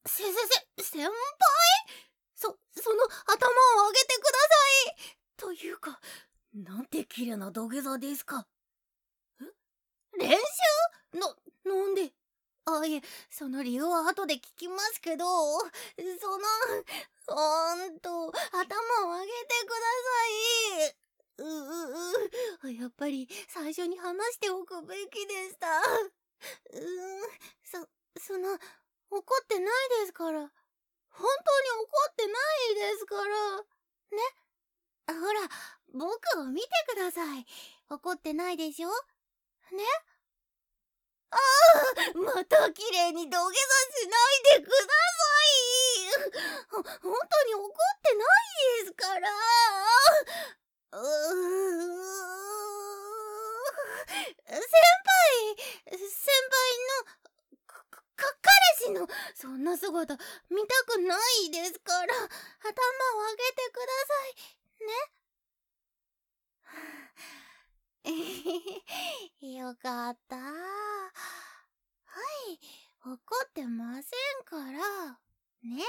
先輩？その頭を上げてください。というか、なんて綺麗な土下座ですか。練習？なんで？いえ、その理由は後で聞きますけど、ほんと、頭を上げてください。やっぱり最初に話しておくべきでした。怒ってないですから。本当に怒ってないですから。ね。ほら、僕を見てください。怒ってないでしょ？ね。また綺麗に土下座しないでください。本当に怒ってないですから。先輩の彼氏のそんな姿見たくないですから、頭を上げてくださいね。よかった。はい、怒ってませんから。ね。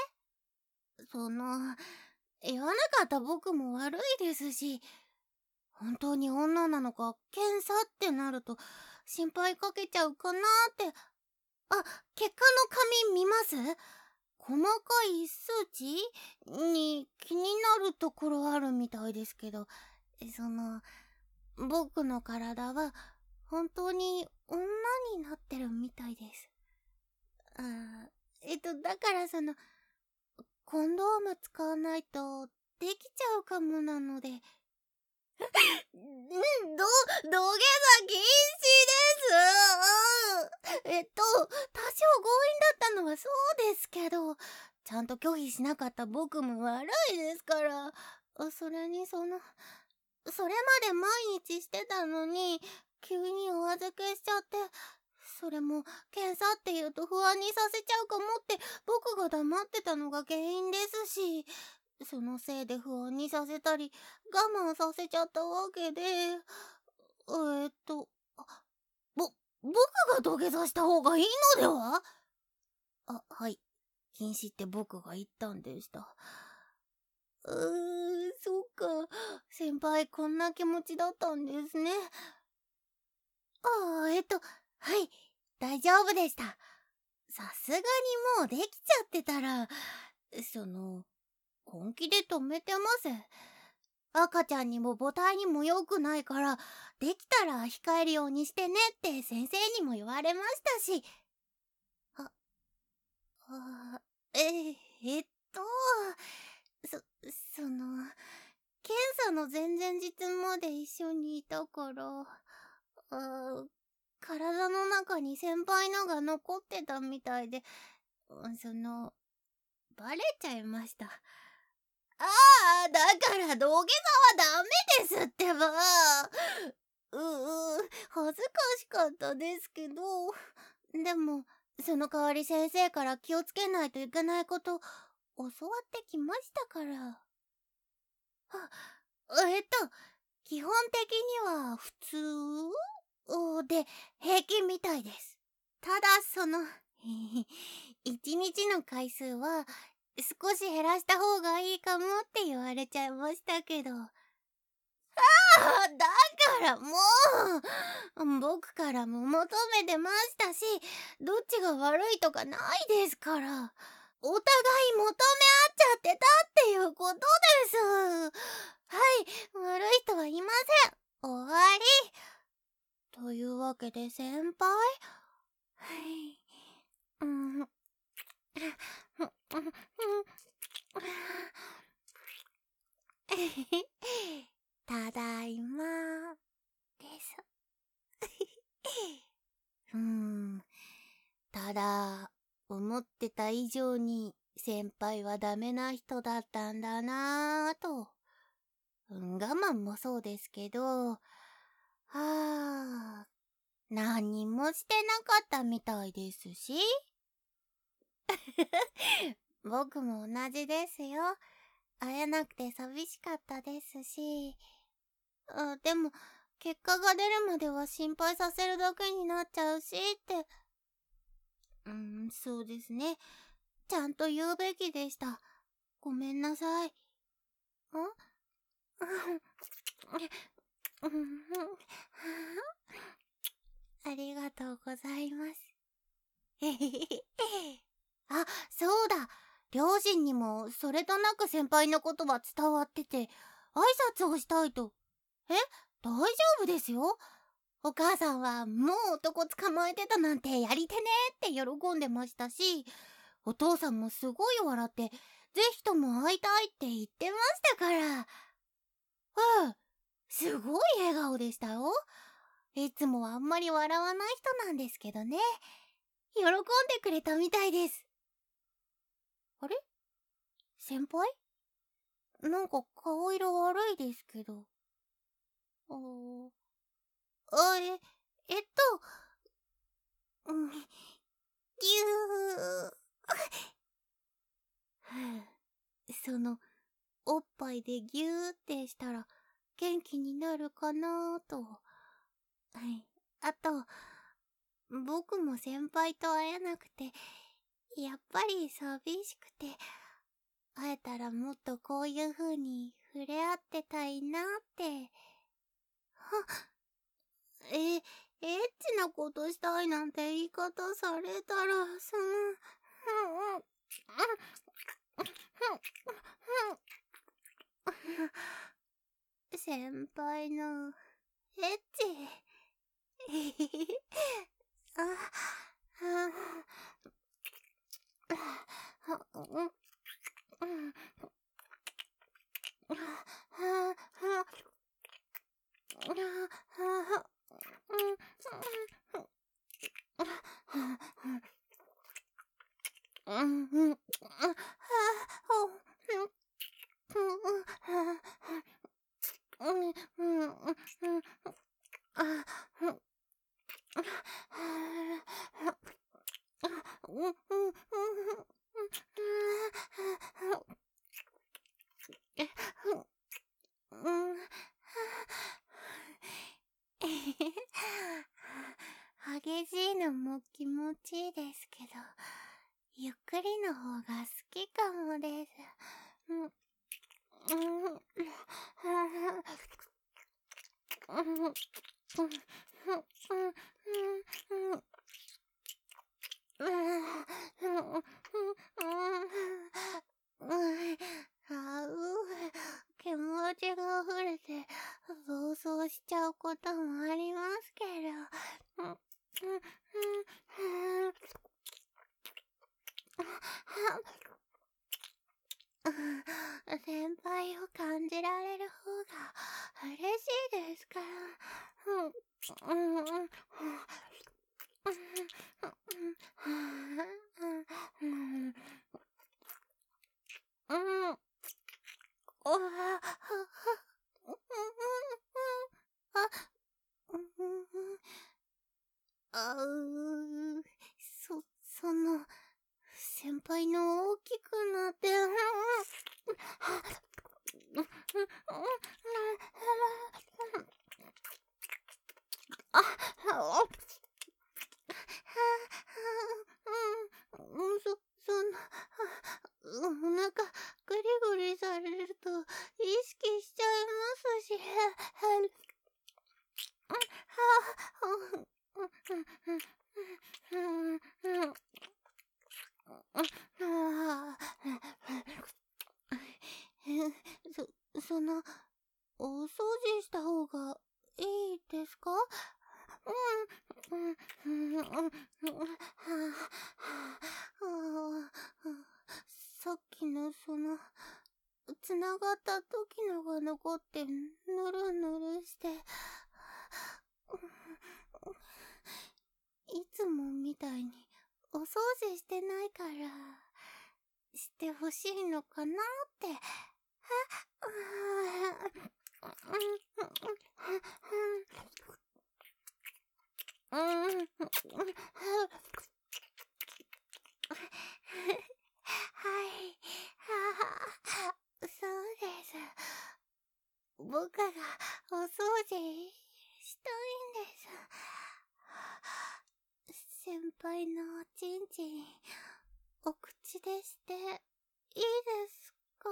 言わなかった僕も悪いですし、本当に女なのか検査ってなると心配かけちゃうかなって。結果の紙見ます？細かい数値に気になるところあるみたいですけど、僕の体は本当に女になってるみたいです。だからコンドーム使わないとできちゃうかもなので。土下座禁止です。多少強引だったのはそうですけど、ちゃんと拒否しなかった僕も悪いですから。それにそれまで毎日してたのに、急にお預けしちゃって、それも検査って言うと不安にさせちゃうかもって僕が黙ってたのが原因ですし、そのせいで不安にさせたり我慢させちゃったわけで、僕が土下座した方がいいのでは？はい。禁止って僕が言ったんでした。そっか。先輩こんな気持ちだったんですね。はい、大丈夫でした。さすがにもうできちゃってたら、本気で止めてます。赤ちゃんにも母体にも良くないから、できたら控えるようにしてねって先生にも言われましたし。あ、えっと、そ、その、検査の前々日まで一緒にいたから、体の中に先輩のが残ってたみたいで、バレちゃいました。だから土下座はダメですってば。恥ずかしかったですけど、でも、その代わり先生から気をつけないといけないこと教わってきましたから。基本的には普通で平均みたいです。ただ一日の回数は少し減らした方がいいかもって言われちゃいましたけど。だからもう、僕からも求めてましたし、どっちが悪いとかないですから。お互い求め合っちゃってたっていうことです。はい、悪い人はいません。終わり。というわけで先輩？はい。ただいまです。ただ、思ってた以上に先輩はダメな人だったんだなぁと。我慢もそうですけど、何もしてなかったみたいですし。僕も同じですよ。会えなくて寂しかったですし。でも、結果が出るまでは心配させるだけになっちゃうしって。そうですね。 ちゃんと言うべきでした。ごめんなさい。ありがとうございます。あ、そうだ。両親にもそれとなく先輩のことは伝わってて、挨拶をしたいと。大丈夫ですよ。お母さんはもう男捕まえてたなんてやりてねって喜んでましたし、お父さんもすごい笑って、ぜひとも会いたいって言ってましたから。すごい笑顔でしたよ。いつもあんまり笑わない人なんですけどね。喜んでくれたみたいです。あれ？先輩？なんか顔色悪いですけど。あ、ぎゅその、おっぱいでぎゅーってしたら元気になるかなーと。あと、僕も先輩と会えなくて、やっぱり寂しくて、会えたらもっとこういう風に触れ合ってたいなって。エッチなことしたいなんて言い方されたら、先輩の、エッチ。激しいのも気持ちいいですけど、ゆっくりの方が好きかもです。気持ちが溢れて暴走しちゃうこともありますけど。先輩を感じられる方が嬉しいですから。その、先輩の大きくなって、お腹グリグリされると意識しちゃいますし、その、お掃除した方がいいですか？さっきのつながった時のが残ってぬるぬるして、いつもみたいにお掃除してないから、してほしいのかなって。はい。そうです。僕がお掃除したいんです。先輩のおちんちん、お口出していいですか？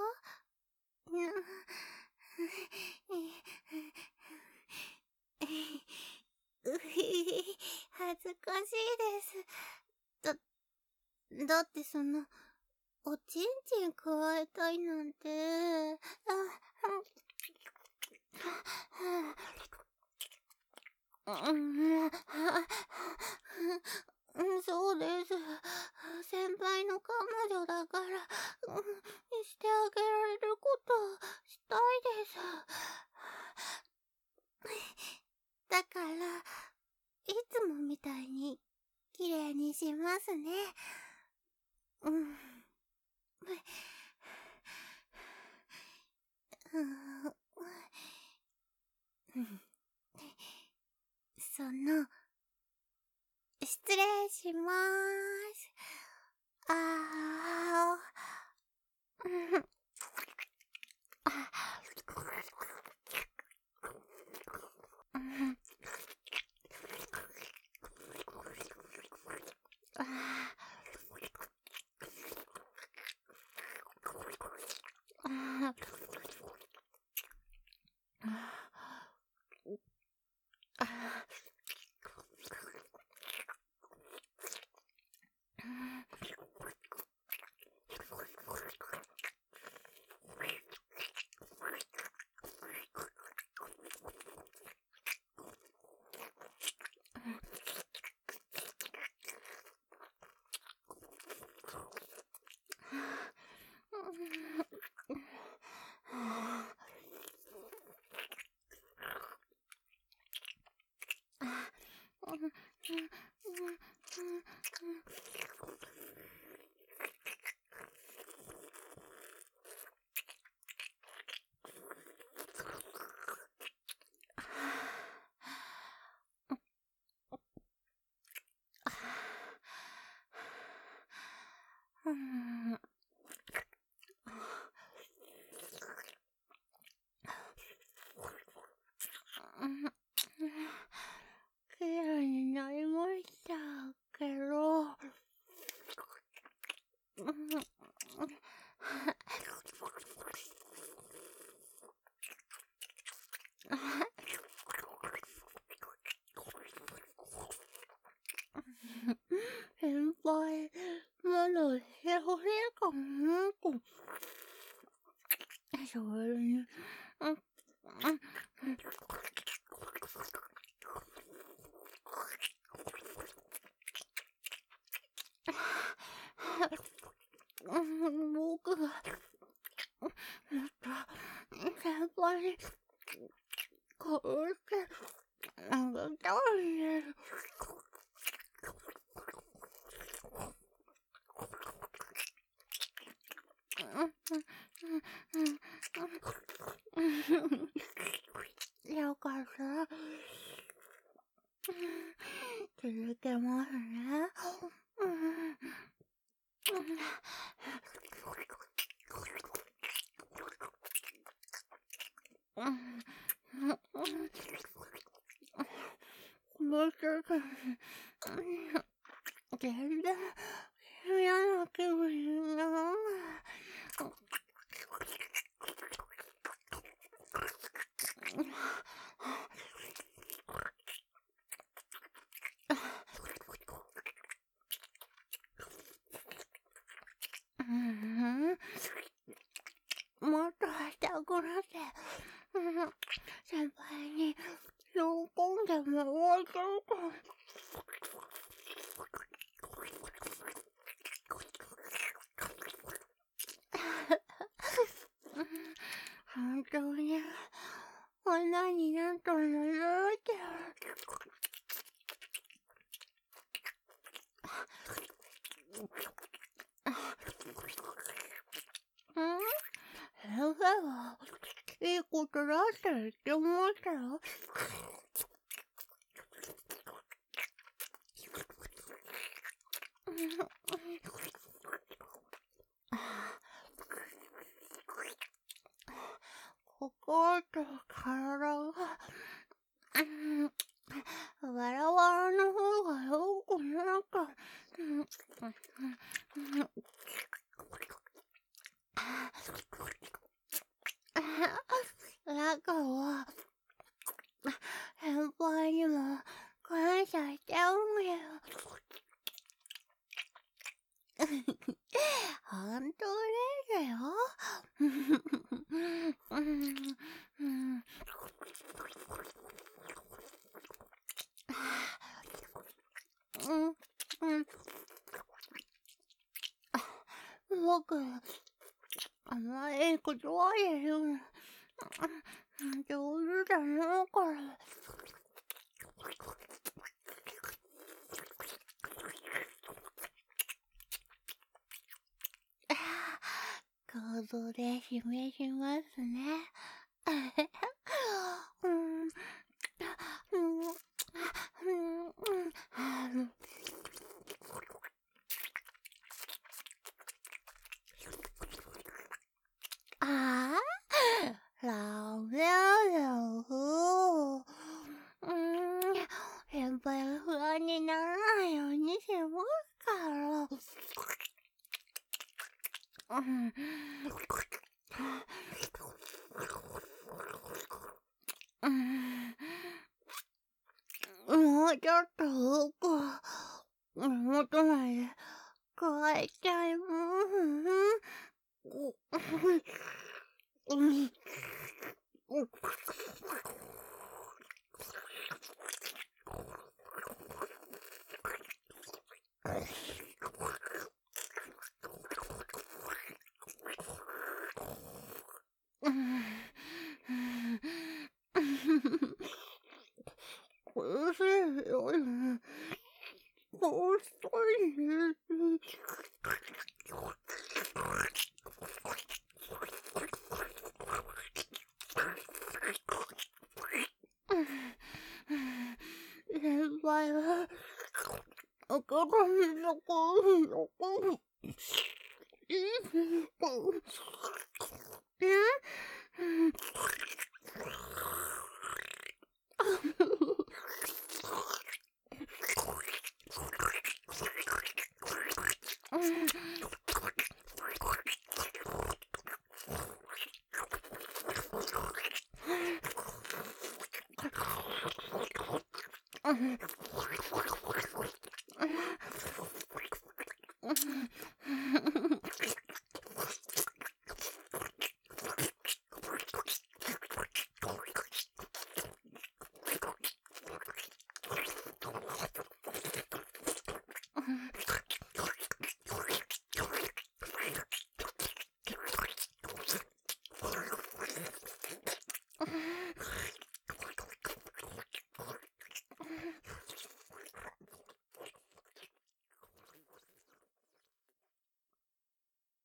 恥ずかしいです。だっておちんちんくわえたいなんて。そうです。先輩の彼女だから、してあげられることしたいです。だから、いつもみたいに、綺麗にしますね。うん。失礼しまーす。あー。綺麗になりましたけど、先輩、まだしてほしいかも。それに、僕が、もっと、先輩に、こうして、あげたいんです。よかった。続けますね。もうちょっと、全然嫌な気分にならない。もっとしたくなって、先輩に喜んでもらいたいから。本当に、女になったのよって。先生は、いいことだって言ってましたよ。心と体が、バラバラの方がよくなんか、 だから先輩にも感謝してるよ。本当ですよ。僕、甘いことは言える。上手だな、これ。ここで示しますね。ああ、ラーメンよ。先輩が不安にならないようにしますから。もうちょっと奥、もとないで帰っちゃいます苦しいよ。遅いです。先輩は赤髪の子の子